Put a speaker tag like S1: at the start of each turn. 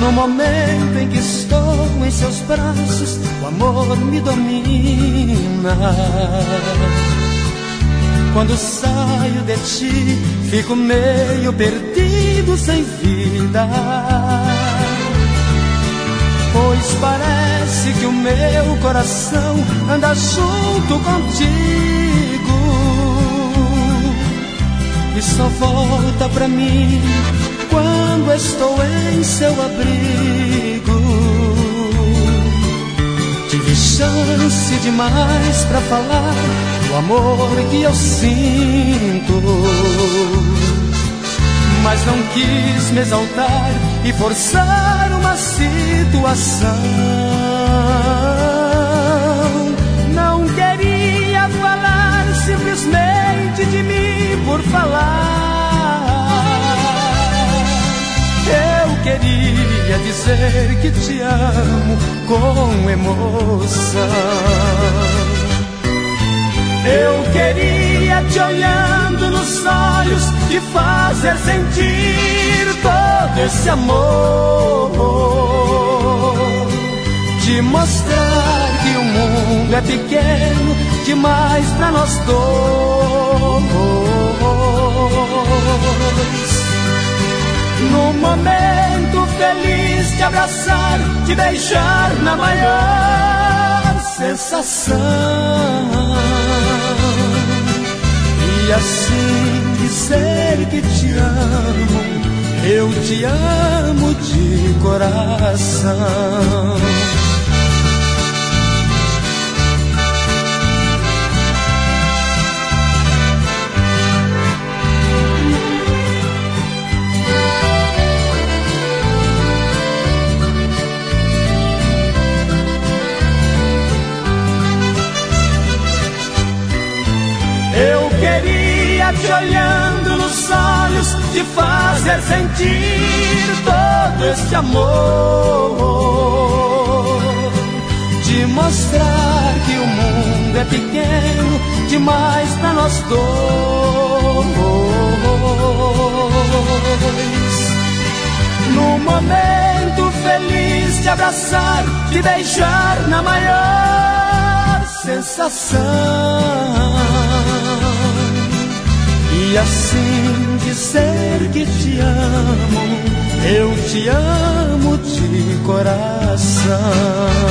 S1: No momento em que estou em seus braços, o amor me domina. Quando saio de ti, fico meio perdido, sem vida. Pois parece que o meu coração anda junto contigo e só volta pra mim quando estou em seu abrigo. Tive chance demais pra falar do amor que eu sinto, mas não quis me exaltar e forçar uma situação. Não queria falar simplesmente de mim por falar. Eu queria dizer que te amo com emoção. Eu queria te olhando nos olhos, te fazer sentir todo esse amor, te mostrar que o mundo é pequeno demais pra nós dois. No momento feliz de abraçar, de beijar na maior sensação, e assim dizer que te amo, eu te amo de coração. Eu queria te olhando nos olhos, te fazer sentir todo esse amor, te mostrar que o mundo é pequeno demais pra nós dois. No momento feliz de abraçar, de beijar na maior sensação, e assim dizer que te amo, eu te amo de coração.